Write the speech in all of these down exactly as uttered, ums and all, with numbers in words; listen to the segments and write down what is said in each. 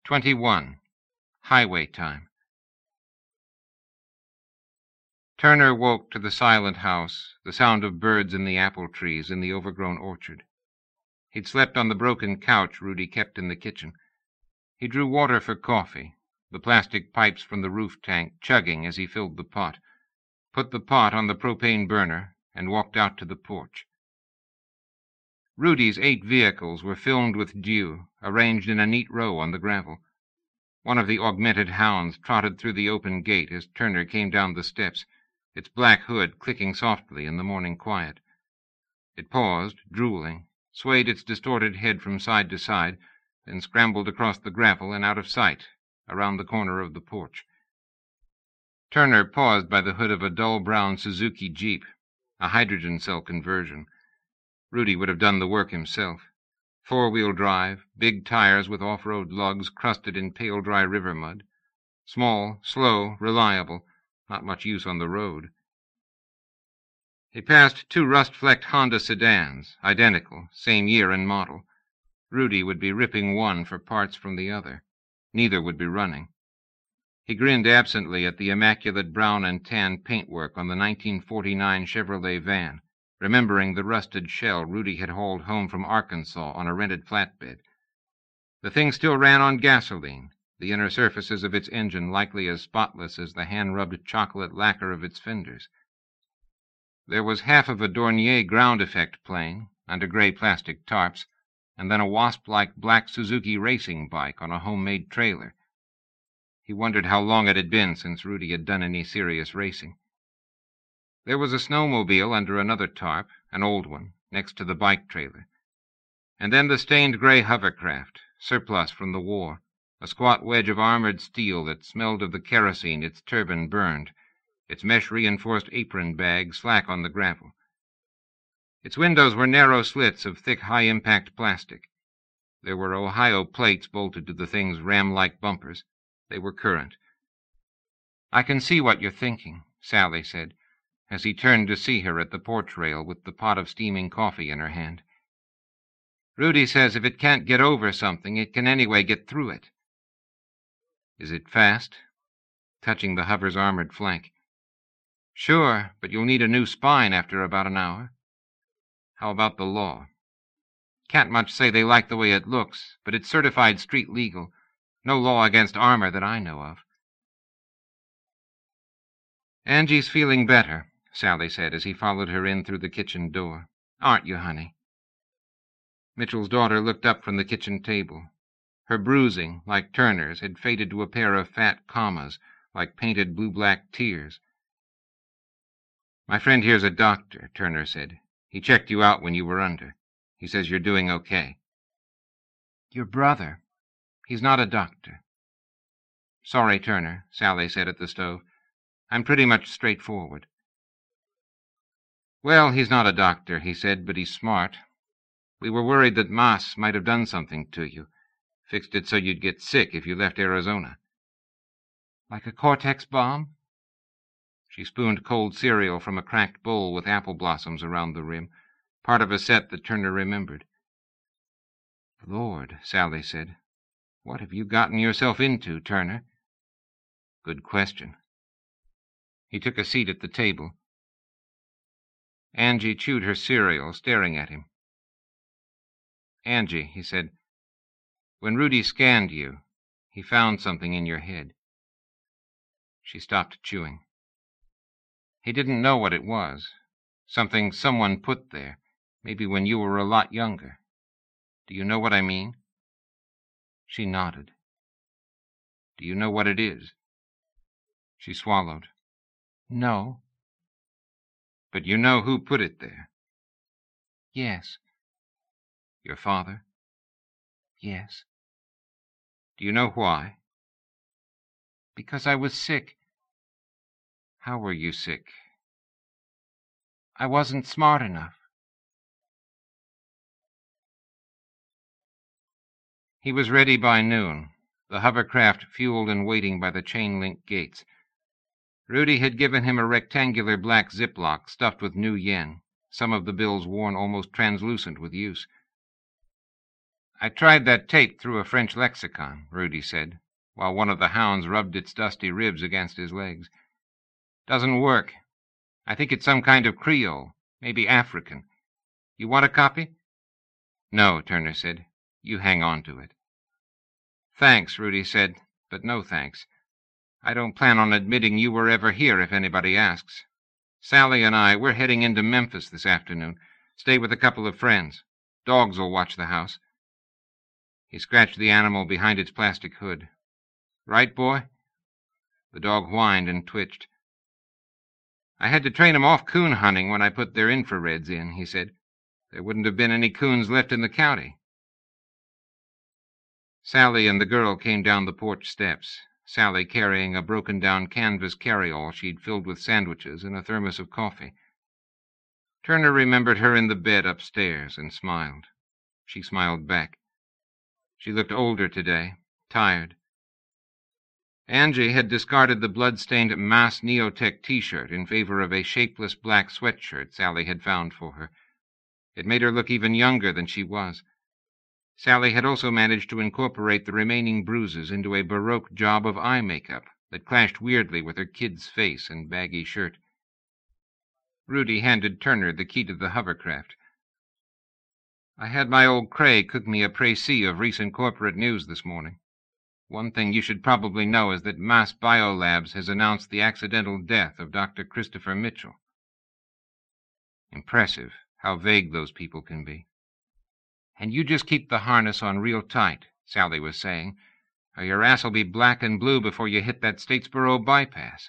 Twenty-one. Highway time. Turner woke to the silent house, the sound of birds in the apple trees in the overgrown orchard. He'd slept on the broken couch Rudy kept in the kitchen. He drew water for coffee, the plastic pipes from the roof tank chugging as he filled the pot, put the pot on the propane burner, and walked out to the porch. Rudy's eight vehicles were filmed with dew, arranged in a neat row on the gravel. One of the augmented hounds trotted through the open gate as Turner came down the steps, its black hood clicking softly in the morning quiet. It paused, drooling, swayed its distorted head from side to side, then scrambled across the gravel and out of sight, around the corner of the porch. Turner paused by the hood of a dull brown Suzuki Jeep, a hydrogen cell conversion. Rudy would have done the work himself. Four-wheel drive, big tires with off-road lugs crusted in pale dry river mud. Small, slow, reliable, not much use on the road. He passed two rust-flecked Honda sedans, identical, same year and model. Rudy would be ripping one for parts from the other. Neither would be running. He grinned absently at the immaculate brown and tan paintwork on the nineteen forty-nine Chevrolet van, remembering the rusted shell Rudy had hauled home from Arkansas on a rented flatbed. The thing still ran on gasoline, the inner surfaces of its engine likely as spotless as the hand-rubbed chocolate lacquer of its fenders. There was half of a Dornier ground effect plane, under gray plastic tarps, and then a wasp-like black Suzuki racing bike on a homemade trailer. He wondered how long it had been since Rudy had done any serious racing. There was a snowmobile under another tarp, an old one, next to the bike trailer. And then the stained gray hovercraft, surplus from the war, a squat wedge of armored steel that smelled of the kerosene its turbine burned, its mesh-reinforced apron bag slack on the gravel. Its windows were narrow slits of thick, high-impact plastic. There were Ohio plates bolted to the thing's ram-like bumpers. They were current. "I can see what you're thinking," Sally said, as he turned to see her at the porch rail with the pot of steaming coffee in her hand. "Rudy says if it can't get over something, it can anyway get through it." "Is it fast?" Touching the hover's armored flank. "Sure, but you'll need a new spine after about an hour." "How about the law?" "Can't much say they like the way it looks, but it's certified street legal. No law against armor that I know of." "Angie's feeling better," Sally said as he followed her in through the kitchen door. "Aren't you, honey?" Mitchell's daughter looked up from the kitchen table. Her bruising, like Turner's, had faded to a pair of fat commas, like painted blue-black tears. "My friend here's a doctor," Turner said. "He checked you out when you were under. He says you're doing okay." "Your brother. He's not a doctor." "Sorry, Turner," Sally said at the stove. "I'm pretty much straightforward." "Well, he's not a doctor," he said, "but he's smart. We were worried that Mas might have done something to you. Fixed it so you'd get sick if you left Arizona." "Like a Cortex bomb?" She spooned cold cereal from a cracked bowl with apple blossoms around the rim, part of a set that Turner remembered. "Lord," Sally said, "what have you gotten yourself into, Turner?" "Good question." He took a seat at the table. Angie chewed her cereal, staring at him. "Angie," he said, "when Rudy scanned you, he found something in your head." She stopped chewing. "He didn't know what it was. Something someone put there, maybe when you were a lot younger. Do you know what I mean?" She nodded. "Do you know what it is?" She swallowed. "No." "But you know who put it there?" "Yes." "Your father?" "Yes." "Do you know why?" "Because I was sick." "How were you sick?" "I wasn't smart enough." He was ready by noon, the hovercraft fueled and waiting by the chain-link gates. Rudy had given him a rectangular black Ziploc stuffed with new yen, some of the bills worn almost translucent with use. I tried that tape through a French lexicon, Rudy said, while one of the hounds rubbed its dusty ribs against his legs. Doesn't work. I think it's some kind of Creole, maybe African. You want a copy? No, Turner said. You hang on to it. Thanks, Rudy said, but no thanks. I don't plan on admitting you were ever here if anybody asks. Sally and I, we're heading into Memphis this afternoon. Stay with a couple of friends. Dogs will watch the house. He scratched the animal behind its plastic hood. Right, boy? The dog whined and twitched. I had to train 'em off coon hunting when I put their infrareds in, he said. There wouldn't have been any coons left in the county. Sally and the girl came down the porch steps, Sally carrying a broken-down canvas carryall she'd filled with sandwiches and a thermos of coffee. Turner remembered her in the bed upstairs and smiled. She smiled back. She looked older today, tired. Angie had discarded the blood-stained Mass Neotech t-shirt in favor of a shapeless black sweatshirt Sally had found for her. It made her look even younger than she was. Sally had also managed to incorporate the remaining bruises into a Baroque job of eye makeup that clashed weirdly with her kid's face and baggy shirt. Rudy handed Turner the key to the hovercraft. I had my old Cray cook me a précis of recent corporate news this morning. One thing you should probably know is that Mass Biolabs has announced the accidental death of Doctor Christopher Mitchell. Impressive, how vague those people can be. And you just keep the harness on real tight, Sally was saying, or your ass'll be black and blue before you hit that Statesboro bypass.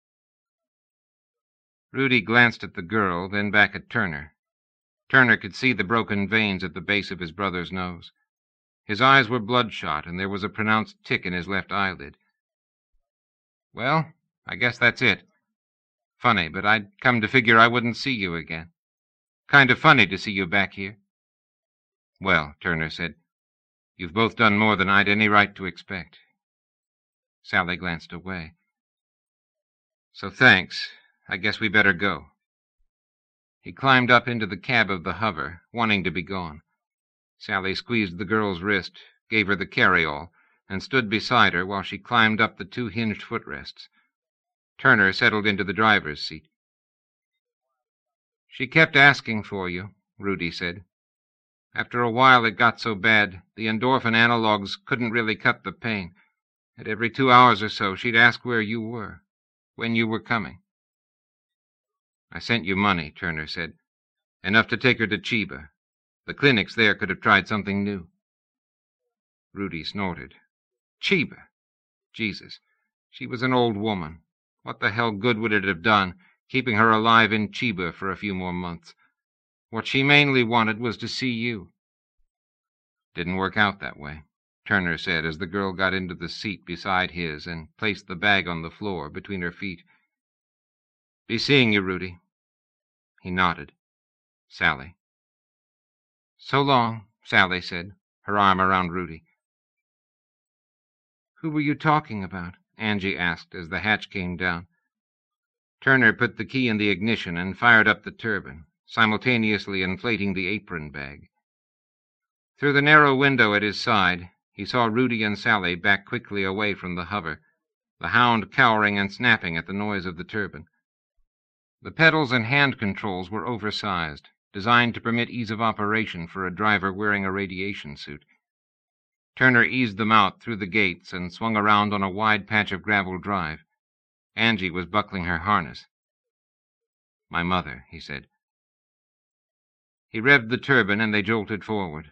Rudy glanced at the girl, then back at Turner. Turner could see the broken veins at the base of his brother's nose. His eyes were bloodshot, and there was a pronounced tick in his left eyelid. Well, I guess that's it. Funny, but I'd come to figure I wouldn't see you again. Kind of funny to see you back here. Well, Turner said, you've both done more than I'd any right to expect. Sally glanced away. So thanks. I guess we better go. He climbed up into the cab of the hover, wanting to be gone. Sally squeezed the girl's wrist, gave her the carryall, and stood beside her while she climbed up the two hinged footrests. Turner settled into the driver's seat. She kept asking for you, Rudy said. After a while it got so bad, the endorphin analogs couldn't really cut the pain. At every two hours or so, she'd ask where you were, when you were coming. I sent you money, Turner said. Enough to take her to Chiba. The clinics there could have tried something new. Rudy snorted. Chiba? Jesus, she was an old woman. What the hell good would it have done, keeping her alive in Chiba for a few more months? What she mainly wanted was to see you. Didn't work out that way, Turner said as the girl got into the seat beside his and placed the bag on the floor between her feet. Be seeing you, Rudy. He nodded. Sally. So long, Sally said, her arm around Rudy. Who were you talking about? Angie asked as the hatch came down. Turner put the key in the ignition and fired up the turbine, simultaneously inflating the apron bag. Through the narrow window at his side, he saw Rudy and Sally back quickly away from the hover, the hound cowering and snapping at the noise of the turbine. The pedals and hand controls were oversized, designed to permit ease of operation for a driver wearing a radiation suit. Turner eased them out through the gates and swung around on a wide patch of gravel drive. Angie was buckling her harness. My mother, he said. He revved the turbine and they jolted forward.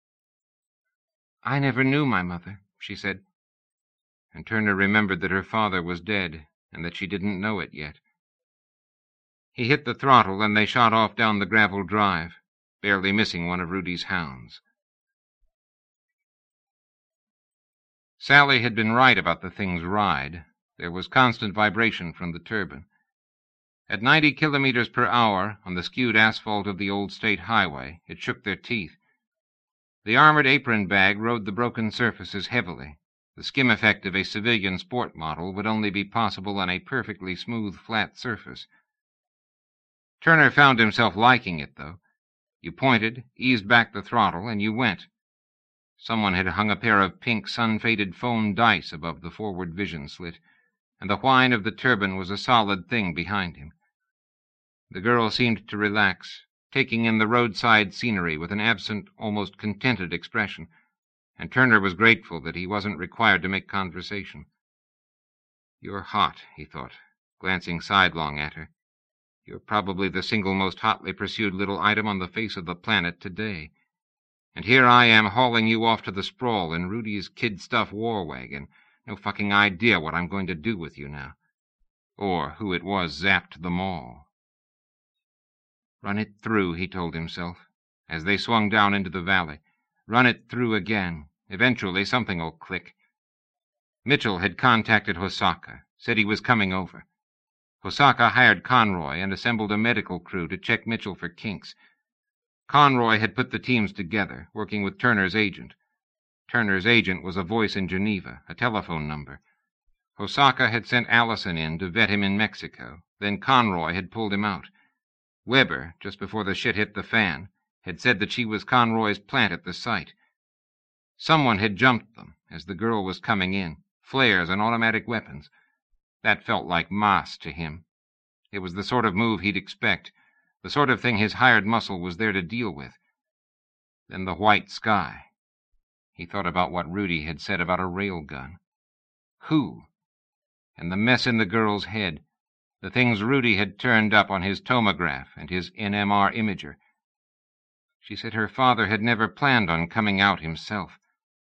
I never knew my mother, she said. And Turner remembered that her father was dead and that she didn't know it yet. He hit the throttle and they shot off down the gravel drive, barely missing one of Rudy's hounds. Sally had been right about the thing's ride. There was constant vibration from the turbine. At ninety kilometers per hour on the skewed asphalt of the old state highway, it shook their teeth. The armored apron bag rode the broken surfaces heavily. The skim effect of a civilian sport model would only be possible on a perfectly smooth, flat surface. Turner found himself liking it, though. You pointed, eased back the throttle, and you went. Someone had hung a pair of pink, sun-faded foam dice above the forward vision slit, and the whine of the turbine was a solid thing behind him. The girl seemed to relax, taking in the roadside scenery with an absent, almost contented expression, and Turner was grateful that he wasn't required to make conversation. "You're hot," he thought, glancing sidelong at her. "You're probably the single most hotly pursued little item on the face of the planet today. And here I am hauling you off to the sprawl in Rudy's kid-stuff war wagon. No fucking idea what I'm going to do with you now. Or who it was zapped them all." "Run it through," he told himself, as they swung down into the valley. "Run it through again. Eventually something'll click." Mitchell had contacted Hosaka, said he was coming over. Hosaka hired Conroy and assembled a medical crew to check Mitchell for kinks. Conroy had put the teams together, working with Turner's agent. Turner's agent was a voice in Geneva, a telephone number. Hosaka had sent Allison in to vet him in Mexico. Then Conroy had pulled him out. Weber, just before the shit hit the fan, had said that she was Conroy's plant at the site. Someone had jumped them as the girl was coming in, flares and automatic weapons. That felt like mas to him. It was the sort of move he'd expect, the sort of thing his hired muscle was there to deal with. Then the white sky. He thought about what Rudy had said about a railgun. Who? And the mess in the girl's head, the things Rudy had turned up on his tomograph and his N M R imager. She said her father had never planned on coming out himself.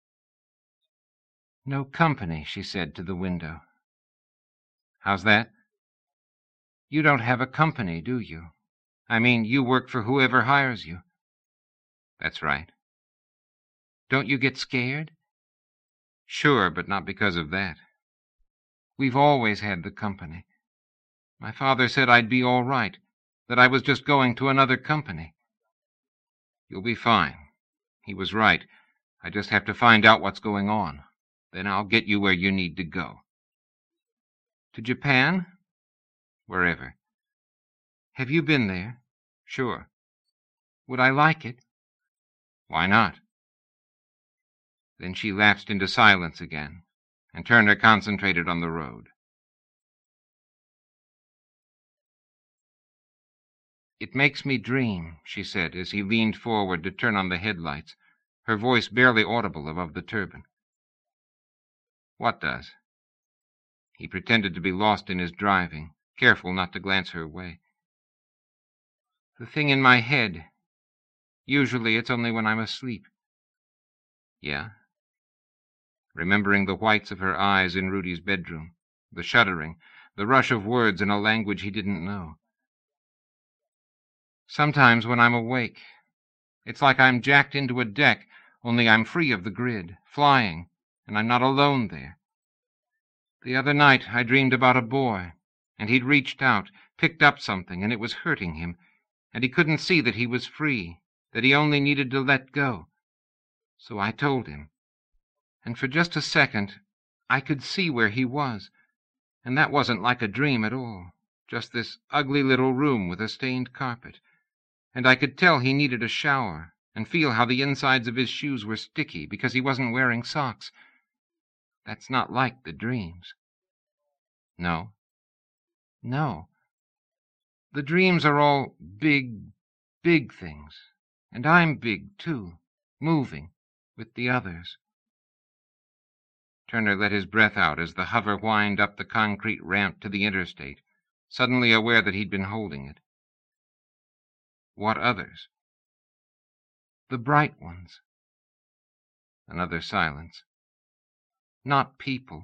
"No company," she said to the window. "How's that?" "You don't have a company, do you? I mean, you work for whoever hires you." "That's right." "Don't you get scared?" "Sure, but not because of that." "We've always had the company. My father said I'd be all right, that I was just going to another company." "You'll be fine. He was right. I just have to find out what's going on. Then I'll get you where you need to go." "To Japan?" "Wherever." "Have you been there?" "Sure." "Would I like it?" "Why not?" Then she lapsed into silence again, and Turner concentrated on the road. "It makes me dream," she said as he leaned forward to turn on the headlights, her voice barely audible above the turbine. "What does?" He pretended to be lost in his driving, careful not to glance her way. "The thing in my head. Usually it's only when I'm asleep." "Yeah?" Remembering the whites of her eyes in Rudy's bedroom, the shuddering, the rush of words in a language he didn't know. "Sometimes when I'm awake, it's like I'm jacked into a deck, only I'm free of the grid, flying, and I'm not alone there. The other night I dreamed about a boy, and he'd reached out, picked up something, and it was hurting him, and he couldn't see that he was free, that he only needed to let go. So I told him. And for just a second, I could see where he was, and that wasn't like a dream at all, just this ugly little room with a stained carpet. And I could tell he needed a shower, and feel how the insides of his shoes were sticky because he wasn't wearing socks. That's not like the dreams." "No?" "No. The dreams are all big, big things, and I'm big, too, moving, with the others." Turner let his breath out as the hover whined up the concrete ramp to the interstate, suddenly aware that he'd been holding it. "What others?" "The bright ones." Another silence. "Not people."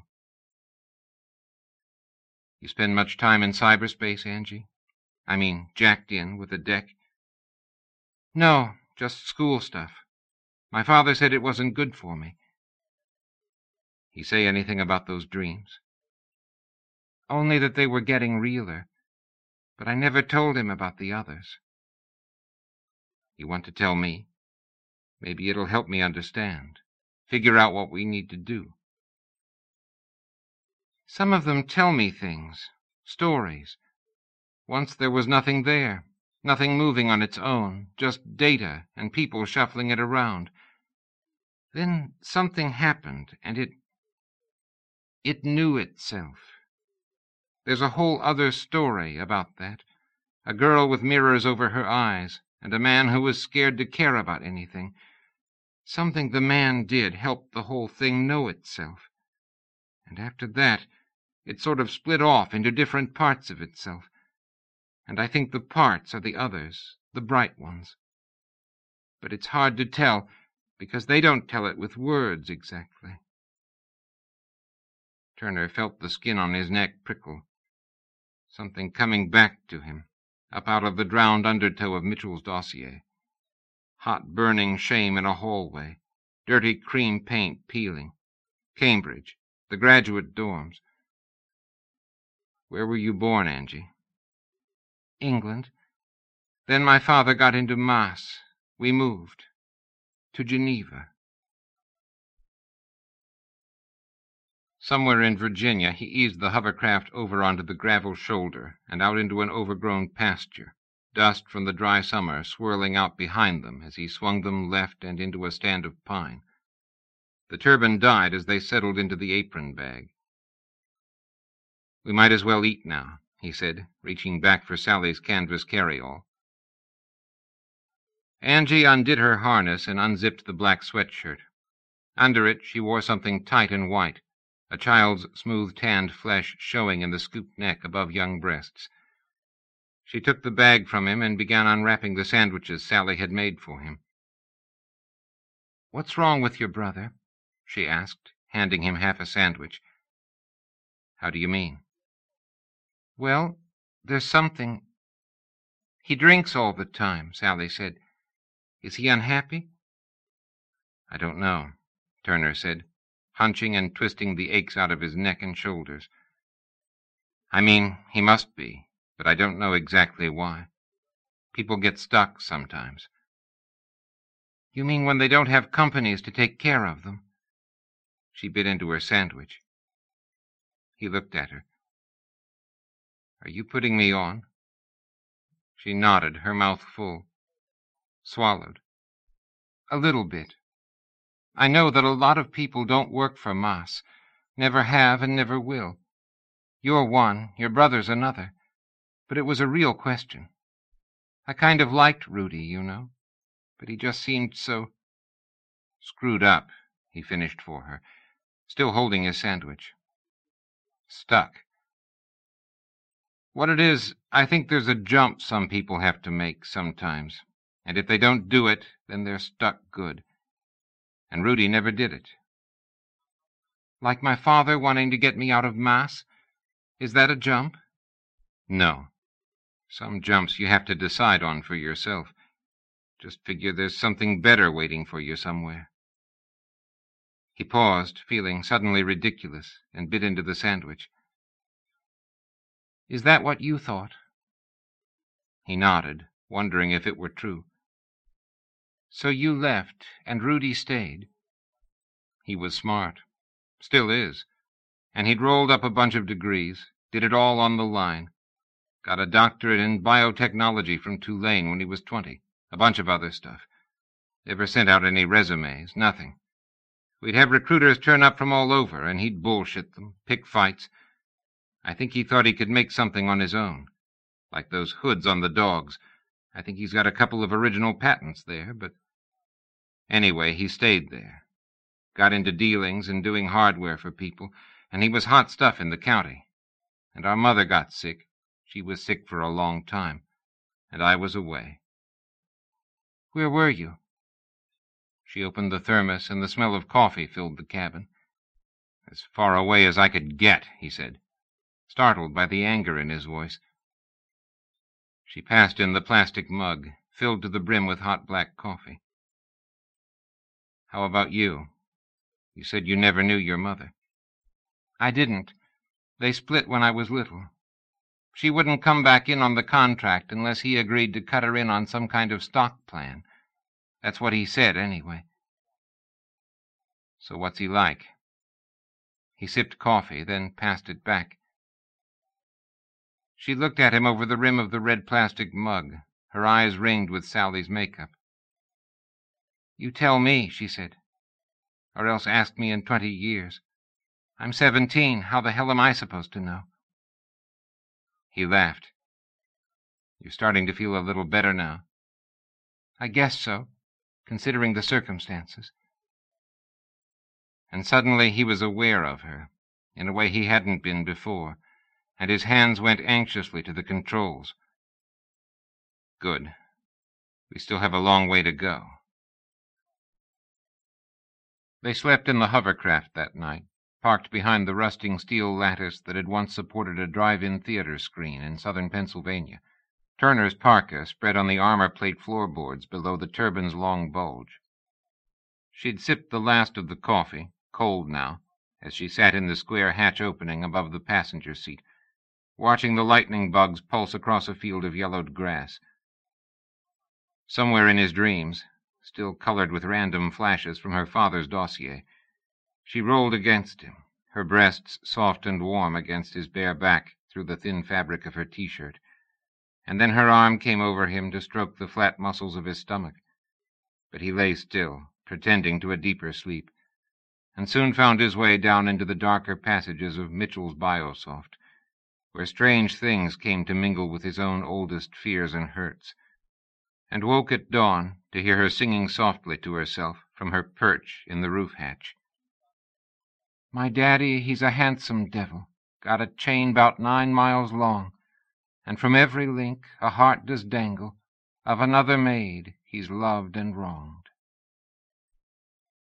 "You spend much time in cyberspace, Angie? I mean, jacked in with a deck?" "No, just school stuff. My father said it wasn't good for me." "He say anything about those dreams?" "Only that they were getting realer. But I never told him about the others." "You want to tell me? Maybe it'll help me understand. Figure out what we need to do." "Some of them tell me things, stories. Once there was nothing there, nothing moving on its own, just data and people shuffling it around. Then something happened, and it... it knew itself. There's a whole other story about that. A girl with mirrors over her eyes, and a man who was scared to care about anything. Something the man did helped the whole thing know itself. And after that, it sort of split off into different parts of itself. And I think the parts are the others, the bright ones. But it's hard to tell, because they don't tell it with words exactly. Turner felt the skin on his neck prickle. Something coming back to him, up out of the drowned undertow of Mitchell's dossier. Hot burning shame in a hallway, dirty cream paint peeling. Cambridge, the graduate dorms. Where were you born, Angie? England. Then my father got into Mass. We moved to Geneva. Somewhere in Virginia, he eased the hovercraft over onto the gravel shoulder and out into an overgrown pasture, dust from the dry summer swirling out behind them as he swung them left and into a stand of pine. The turban died as they settled into the apron bag. We might as well eat now, he said, reaching back for Sally's canvas carry-all. Angie undid her harness and unzipped the black sweatshirt. Under it she wore something tight and white, a child's smooth-tanned flesh showing in the scooped neck above young breasts. She took the bag from him and began unwrapping the sandwiches Sally had made for him. "What's wrong with your brother?" she asked, handing him half a sandwich. "How do you mean?" "Well, there's something—" "He drinks all the time," Sally said. "Is he unhappy?" "I don't know," Turner said, hunching and twisting the aches out of his neck and shoulders. "I mean, he must be, but I don't know exactly why. People get stuck sometimes." "You mean when they don't have companies to take care of them?" She bit into her sandwich. He looked at her. "Are you putting me on?" She nodded, her mouth full. Swallowed. "A little bit. I know that a lot of people don't work for Maas, never have and never will. You're one, your brother's another, but it was a real question. I kind of liked Rudy, you know, but he just seemed so screwed up," he finished for her, still holding his sandwich. "Stuck. What it is, I think there's a jump some people have to make sometimes, and if they don't do it, then they're stuck good. And Rudy never did it." "Like my father wanting to get me out of Maas? Is that a jump?" "No. Some jumps you have to decide on for yourself. Just figure there's something better waiting for you somewhere." He paused, feeling suddenly ridiculous, and bit into the sandwich. "Is that what you thought?" He nodded, wondering if it were true. "So you left, and Rudy stayed?" He was smart. Still is. And he'd rolled up a bunch of degrees, did it all on the line. Got a doctorate in biotechnology from Tulane when he was twenty. A bunch of other stuff. Never sent out any resumes, nothing. We'd have recruiters turn up from all over, and he'd bullshit them, pick fights. I think he thought he could make something on his own. Like those hoods on the dogs. I think he's got a couple of original patents there, but... Anyway, he stayed there. Got into dealings and doing hardware for people, and he was hot stuff in the county. And our mother got sick. She was sick for a long time. And I was away." "Where were you?" She opened the thermos, and the smell of coffee filled the cabin. "As far away as I could get," he said, startled by the anger in his voice. She passed in the plastic mug, filled to the brim with hot black coffee. "How about you? You said you never knew your mother." "I didn't. They split when I was little. She wouldn't come back in on the contract unless he agreed to cut her in on some kind of stock plan. That's what he said, anyway." "So what's he like?" He sipped coffee, then passed it back. She looked at him over the rim of the red plastic mug, her eyes ringed with Sally's makeup. "You tell me," she said. or else ask me in twenty years. I'm seventeen. How the hell am I supposed to know?" He laughed. "You're starting to feel a little better now." "I guess so, considering the circumstances." And suddenly he was aware of her, in a way he hadn't been before, and his hands went anxiously to the controls. Good. We still have a long way to go. They slept in the hovercraft that night, parked behind the rusting steel lattice that had once supported a drive-in theater screen in southern Pennsylvania. Turner's parka spread on the armor plate floorboards below the turbine's long bulge. She'd sipped the last of the coffee, cold now, as she sat in the square hatch opening above the passenger seat, watching the lightning bugs pulse across a field of yellowed grass. Somewhere in his dreams, still colored with random flashes from her father's dossier, she rolled against him, her breasts soft and warm against his bare back through the thin fabric of her T-shirt, and then her arm came over him to stroke the flat muscles of his stomach. But he lay still, pretending to a deeper sleep, and soon found his way down into the darker passages of Mitchell's Biosoft, where strange things came to mingle with his own oldest fears and hurts, and woke at dawn to hear her singing softly to herself from her perch in the roof hatch. "My daddy, he's a handsome devil, got a chain 'bout nine miles long, and from every link a heart does dangle of another maid he's loved and wronged."